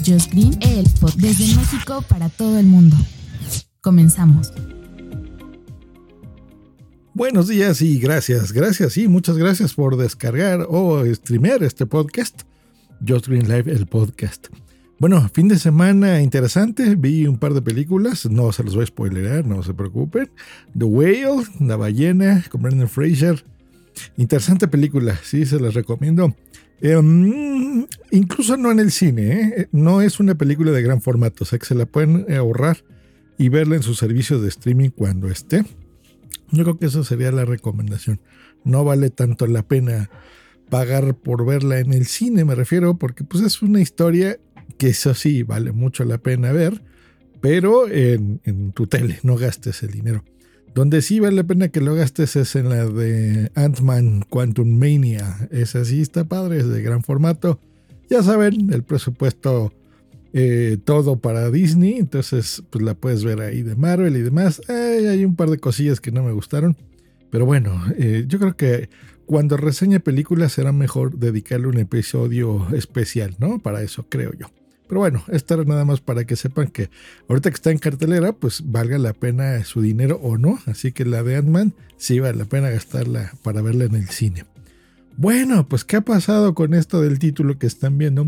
Just Green, el podcast desde México para todo el mundo. Comenzamos. Buenos días y gracias, muchas gracias por descargar o streamear este podcast, Just Green Live, el podcast. Bueno, fin de semana interesante, vi un par de películas, no se los voy a spoilerar, no se preocupen. The Whale, La ballena, con Brendan Fraser, interesante película, sí, se las recomiendo. Incluso no en el cine, no es una película de gran formato, o sea que se la pueden ahorrar y verla en sus servicios de streaming cuando esté. Yo creo que esa sería la recomendación. No vale tanto la pena pagar por verla en el cine, me refiero, porque pues es una historia que eso sí vale mucho la pena ver, pero en tu tele, no gastes el dinero. Donde sí vale la pena que lo gastes es en la de Ant-Man Quantumania. Esa sí está padre, es de gran formato. Ya saben, el presupuesto todo para Disney, entonces pues la puedes ver ahí de Marvel y demás. Hay un par de cosillas que no me gustaron, pero bueno, yo creo que cuando reseñe películas será mejor dedicarle un episodio especial, ¿no? Para eso creo yo. Pero bueno, esto era nada más para que sepan que ahorita que está en cartelera, pues valga la pena su dinero o no. Así que la de Ant-Man sí vale la pena gastarla para verla en el cine. Bueno, pues ¿qué ha pasado con esto del título que están viendo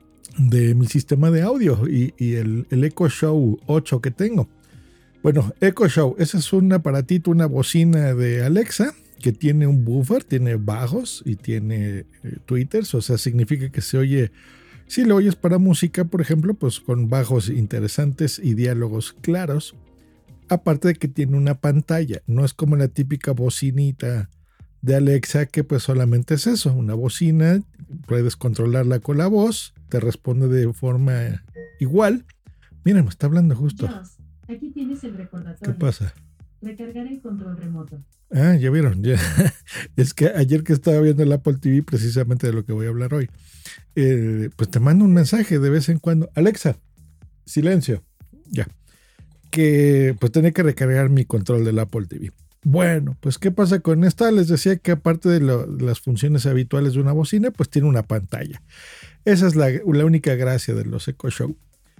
de mi sistema de audio y el Echo Show 8 que tengo? Bueno, Echo Show, ese es un aparatito, una bocina de Alexa que tiene un buffer, tiene bajos y tiene tweeters, o sea, significa que se oye. Si lo oyes para música, por ejemplo, pues con bajos interesantes y diálogos claros. Aparte de que tiene una pantalla, no es como la típica bocinita de Alexa que pues solamente es eso, una bocina, puedes controlarla con la voz, te responde de forma igual. Mira, me está hablando justo. Dios, aquí tienes el recordatorio. ¿Qué pasa? Recargar el control remoto. Ah, ya vieron, ya. Es que ayer que estaba viendo el Apple TV, precisamente de lo que voy a hablar hoy, pues te mando un mensaje de vez en cuando. Alexa, silencio. Ya. Que pues tenía que recargar mi control del Apple TV. Bueno, pues ¿qué pasa con esta? Les decía que aparte de las funciones habituales de una bocina, pues tiene una pantalla. Esa es la única gracia de los Echo Show.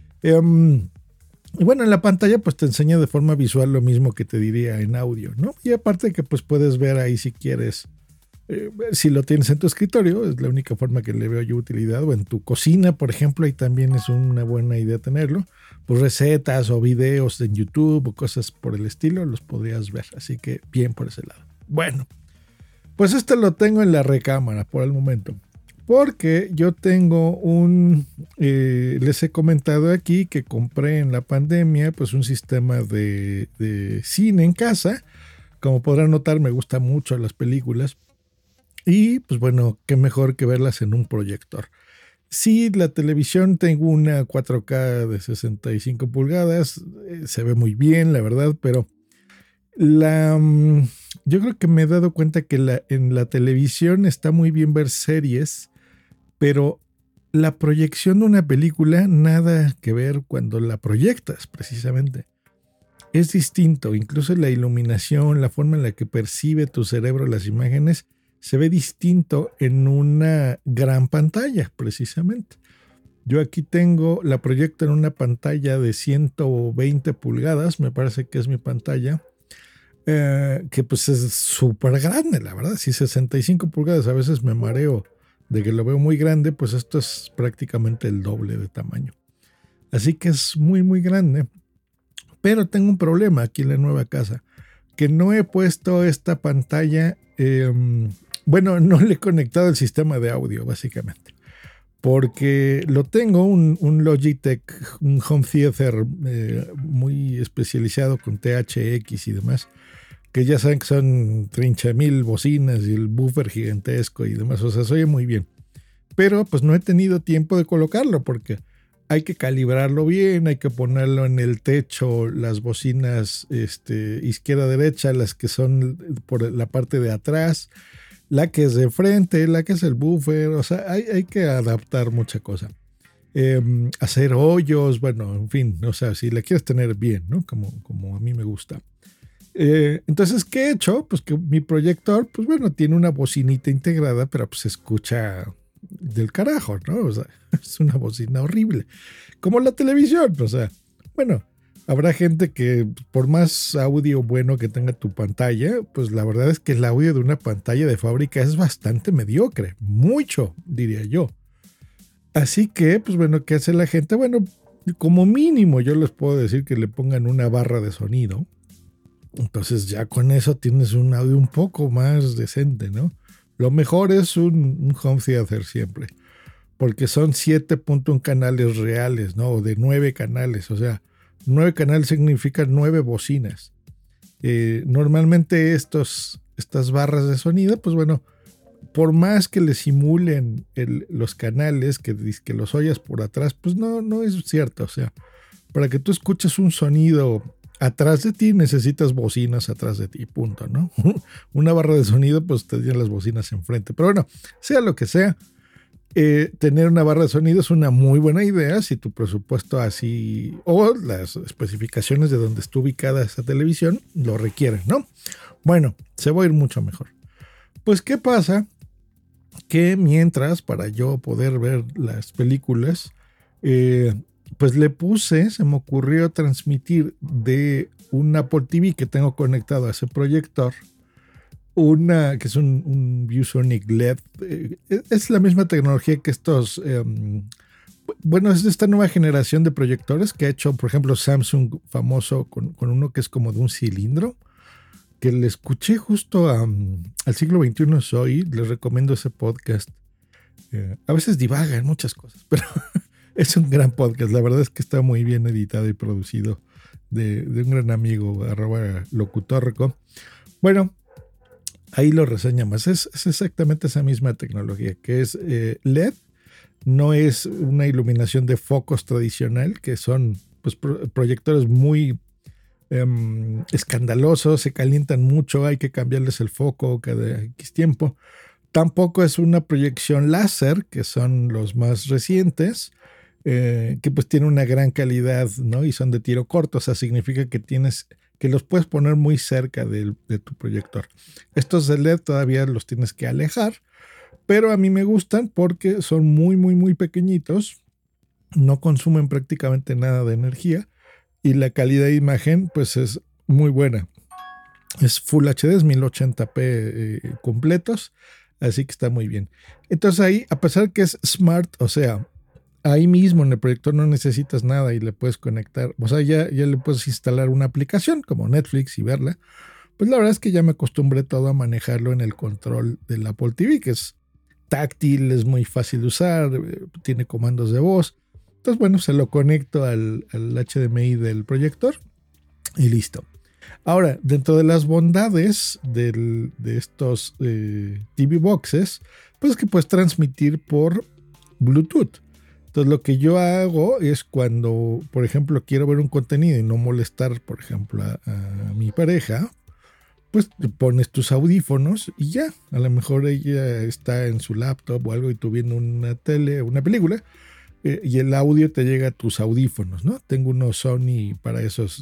Y bueno, en la pantalla pues te enseña de forma visual lo mismo que te diría en audio, ¿no? Y aparte que pues puedes ver ahí si quieres, si lo tienes en tu escritorio, es la única forma que le veo yo utilidad, o en tu cocina, por ejemplo, ahí también es una buena idea tenerlo. Pues recetas o videos en YouTube o cosas por el estilo los podrías ver, así que bien por ese lado. Bueno, pues esto lo tengo en la recámara por el momento. Porque yo tengo les he comentado aquí que compré en la pandemia pues un sistema de cine en casa. Como podrán notar, me gustan mucho las películas. Y pues bueno, qué mejor que verlas en un proyector. Sí, la televisión, tengo una 4K de 65 pulgadas, se ve muy bien, la verdad, pero yo creo que me he dado cuenta que en la televisión está muy bien ver series, pero la proyección de una película, nada que ver cuando la proyectas, precisamente. Es distinto, incluso la iluminación, la forma en la que percibe tu cerebro las imágenes, se ve distinto en una gran pantalla, precisamente. Yo aquí tengo, la proyecto en una pantalla de 120 pulgadas, me parece que es mi pantalla, que pues es súper grande, la verdad. Si 65 pulgadas a veces me mareo de que lo veo muy grande, pues esto es prácticamente el doble de tamaño. Así que es muy, muy grande. Pero tengo un problema aquí en la nueva casa, que no he puesto esta pantalla, bueno, no le he conectado el sistema de audio, básicamente. Porque lo tengo, un Logitech, un home theater muy especializado con THX y demás, que ya saben que son 30,000 bocinas y el buffer gigantesco y demás, o sea, se oye muy bien. Pero pues no he tenido tiempo de colocarlo porque hay que calibrarlo bien, hay que ponerlo en el techo, las bocinas izquierda-derecha, las que son por la parte de atrás, la que es de frente, la que es el buffer, o sea, hay que adaptar mucha cosa. Hacer hoyos, bueno, en fin, o sea, si la quieres tener bien, ¿no? Como a mí me gusta. Entonces, ¿qué he hecho? Pues que mi proyector, pues bueno, tiene una bocinita integrada, pero pues se escucha del carajo, ¿no? O sea, es una bocina horrible. Como la televisión, o sea, bueno, habrá gente que por más audio bueno que tenga tu pantalla, pues la verdad es que el audio de una pantalla de fábrica es bastante mediocre, mucho, diría yo. Así que, pues bueno, ¿qué hace la gente? Bueno, como mínimo yo les puedo decir que le pongan una barra de sonido. Entonces ya con eso tienes un audio un poco más decente, ¿no? Lo mejor es un home theater siempre, porque son 7.1 canales reales, ¿no? O de 9 canales, o sea, 9 canales significa 9 bocinas. Normalmente estas barras de sonido, pues bueno, por más que le simulen los canales, que los oyas por atrás, pues no es cierto. O sea, para que tú escuches un sonido atrás de ti, necesitas bocinas atrás de ti, punto, ¿no? Una barra de sonido, pues te tienen las bocinas enfrente. Pero bueno, sea lo que sea, tener una barra de sonido es una muy buena idea si tu presupuesto así o las especificaciones de donde está ubicada esa televisión lo requieren, ¿no? Bueno, se va a ir mucho mejor. Pues, ¿qué pasa? Que mientras, para yo poder ver las películas, pues se me ocurrió transmitir de un Apple TV que tengo conectado a ese proyector, que es un ViewSonic LED. Es la misma tecnología que estos, bueno, es de esta nueva generación de proyectores que ha hecho, por ejemplo, Samsung famoso con uno que es como de un cilindro, que le escuché justo al siglo XXI Soy. Les recomiendo ese podcast. A veces divaga en muchas cosas, pero es un gran podcast. La verdad es que está muy bien editado y producido de un gran amigo, @locutorco. Bueno, ahí lo reseña más. Es exactamente esa misma tecnología, que es LED. No es una iluminación de focos tradicional, que son pues, proyectores muy escandalosos, se calientan mucho, hay que cambiarles el foco cada X tiempo. Tampoco es una proyección láser, que son los más recientes, que pues tienen una gran calidad, ¿no? Y son de tiro corto, o sea, significa que los puedes poner muy cerca de tu proyector. Estos de LED todavía los tienes que alejar, pero a mí me gustan porque son muy, muy, muy pequeñitos, no consumen prácticamente nada de energía y la calidad de imagen pues es muy buena. Es Full HD, es 1080p completos, así que está muy bien. Entonces ahí, a pesar que es smart, o sea, ahí mismo en el proyector no necesitas nada y le puedes conectar, o sea, ya le puedes instalar una aplicación como Netflix y verla. Pues la verdad es que ya me acostumbré todo a manejarlo en el control del Apple TV, que es táctil, es muy fácil de usar, tiene comandos de voz. Entonces, bueno, se lo conecto al HDMI del proyector y listo. Ahora, dentro de las bondades de estos TV boxes, pues es que puedes transmitir por Bluetooth. Entonces, lo que yo hago es cuando, por ejemplo, quiero ver un contenido y no molestar, por ejemplo, a mi pareja, pues te pones tus audífonos y ya. A lo mejor ella está en su laptop o algo y tú viendo una película, y el audio te llega a tus audífonos, ¿no? Tengo unos Sony para esos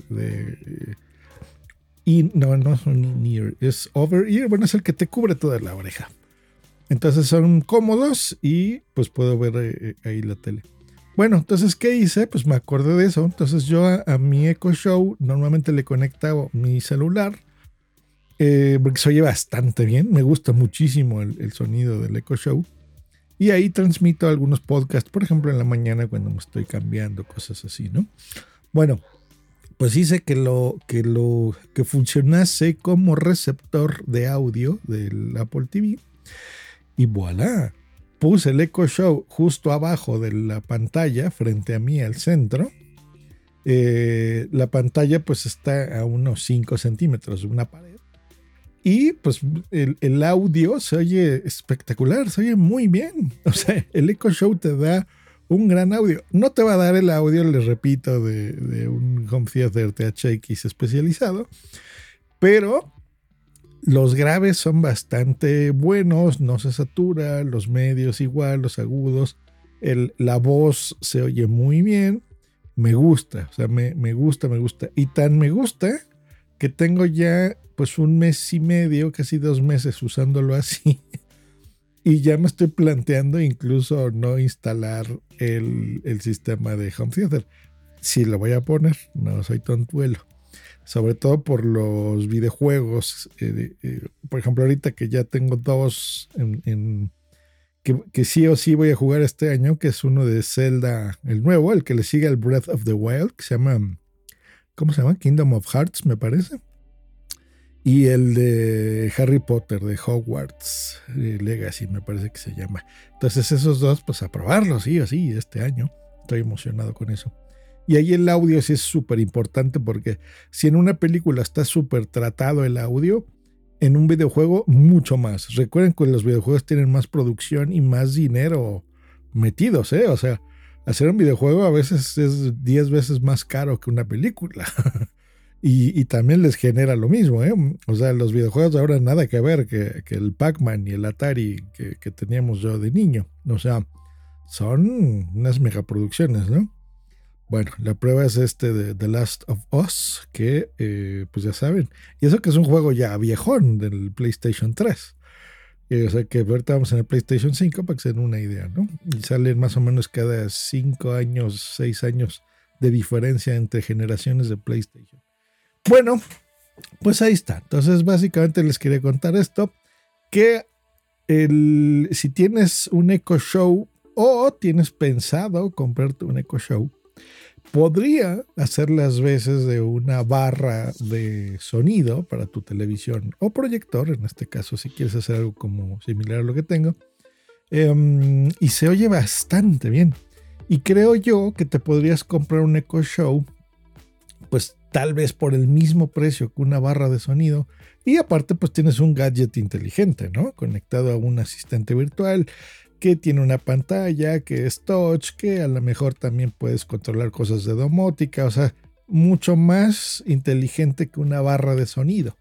no son in-ear, es over-ear, bueno, es el que te cubre toda la oreja. Entonces son cómodos y pues puedo ver ahí la tele. Bueno, entonces, ¿qué hice? Pues me acordé de eso. Entonces yo a mi Echo Show normalmente le conectaba mi celular, porque se oye bastante bien. Me gusta muchísimo el sonido del Echo Show. Y ahí transmito algunos podcasts, por ejemplo, en la mañana cuando me estoy cambiando, cosas así, ¿no? Bueno, pues hice que funcionase como receptor de audio del Apple TV. Y voilà, puse el Echo Show justo abajo de la pantalla, frente a mí al centro. La pantalla pues está a unos 5 centímetros de una pared. Y pues el audio se oye espectacular, se oye muy bien. O sea, el Echo Show te da un gran audio. No te va a dar el audio, les repito, de un home theater THX especializado, pero los graves son bastante buenos, no se satura, los medios igual, los agudos, la voz se oye muy bien. Me gusta, o sea, me gusta. Y tan me gusta que tengo ya pues 1 mes y medio, casi 2 meses usándolo así. Y ya me estoy planteando incluso no instalar el sistema de home theater. Sí lo voy a poner, no soy tontuelo. Sobre todo por los videojuegos. Por ejemplo, ahorita que ya tengo dos que sí o sí voy a jugar este año, que es uno de Zelda, el nuevo, el que le sigue al Breath of the Wild, que se llama, ¿cómo se llama? Kingdom of Hearts, me parece. Y el de Harry Potter, de Hogwarts Legacy, me parece que se llama. Entonces esos dos, pues a probarlos, sí o sí, este año. Estoy emocionado con eso. Y ahí el audio sí es súper importante porque si en una película está súper tratado el audio, en un videojuego mucho más. Recuerden que los videojuegos tienen más producción y más dinero metidos, ¿eh? O sea, hacer un videojuego a veces es 10 veces más caro que una película. Y también les genera lo mismo, ¿eh? O sea, los videojuegos ahora nada que ver que el Pac-Man y el Atari que teníamos yo de niño. O sea, son unas megaproducciones, ¿no? Bueno, la prueba es este de The Last of Us, que pues ya saben. Y eso que es un juego ya viejón del PlayStation 3. O sea que ahorita vamos en el PlayStation 5 para que se den una idea, ¿no? Y salen más o menos cada 5 años, 6 años de diferencia entre generaciones de PlayStation. Bueno, pues ahí está. Entonces, básicamente les quería contar esto, que si tienes un Echo Show o tienes pensado comprarte un Echo Show, podría hacer las veces de una barra de sonido para tu televisión o proyector, en este caso, si quieres hacer algo como similar a lo que tengo. Y se oye bastante bien. Y creo yo que te podrías comprar un Echo Show, pues tal vez por el mismo precio que una barra de sonido. Y aparte, pues tienes un gadget inteligente, ¿no? Conectado a un asistente virtual que tiene una pantalla, que es touch, que a lo mejor también puedes controlar cosas de domótica, o sea, mucho más inteligente que una barra de sonido.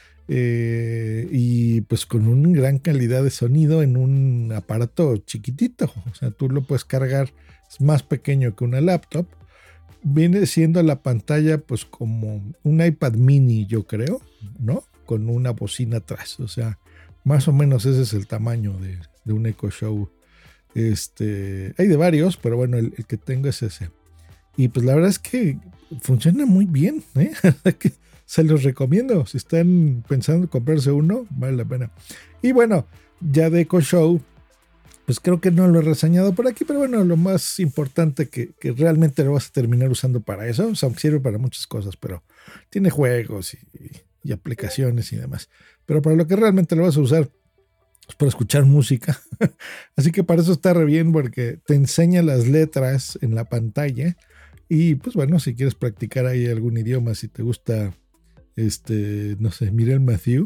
Y pues con una gran calidad de sonido en un aparato chiquitito, o sea, tú lo puedes cargar, es más pequeño que una laptop. Viene siendo la pantalla pues como un iPad mini, yo creo, ¿no? Con una bocina atrás, o sea, más o menos ese es el tamaño de un Echo Show. Hay de varios, pero bueno, el que tengo es ese. Y pues la verdad es que funciona muy bien, ¿eh? Se los recomiendo. Si están pensando en comprarse uno, vale la pena. Y bueno, ya de Echo Show, pues creo que no lo he reseñado por aquí, pero bueno, lo más importante que realmente lo vas a terminar usando para eso, o sea, sirve para muchas cosas, pero tiene juegos y aplicaciones y demás. Pero para lo que realmente lo vas a usar es para escuchar música. Así que para eso está re bien, porque te enseña las letras en la pantalla. Y pues bueno, si quieres practicar ahí algún idioma, si te gusta, no sé, Mireille Mathieu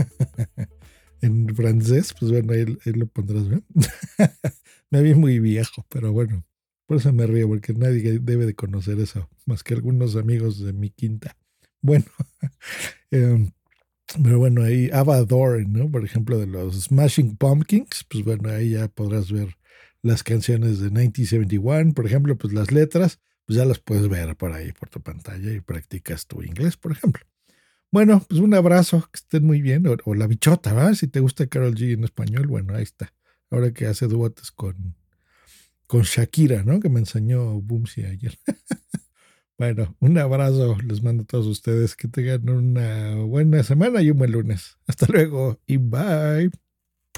en francés, pues bueno, ahí lo pondrás, ¿no? Me vi muy viejo, pero bueno, por eso me río, porque nadie debe de conocer eso, más que algunos amigos de mi quinta. Bueno, pero bueno, ahí Ava Adore, ¿no? Por ejemplo, de los Smashing Pumpkins, pues bueno, ahí ya podrás ver las canciones de 1971, por ejemplo, pues las letras, pues ya las puedes ver por ahí, por tu pantalla y practicas tu inglés, por ejemplo. Bueno, pues un abrazo, que estén muy bien, o La Bichota, ¿verdad? Si te gusta Karol G en español, bueno, ahí está. Ahora que hace duetos con Shakira, ¿no? Que me enseñó Boomsy ayer. Bueno, un abrazo, les mando a todos ustedes, que tengan una buena semana y un buen lunes. Hasta luego y bye.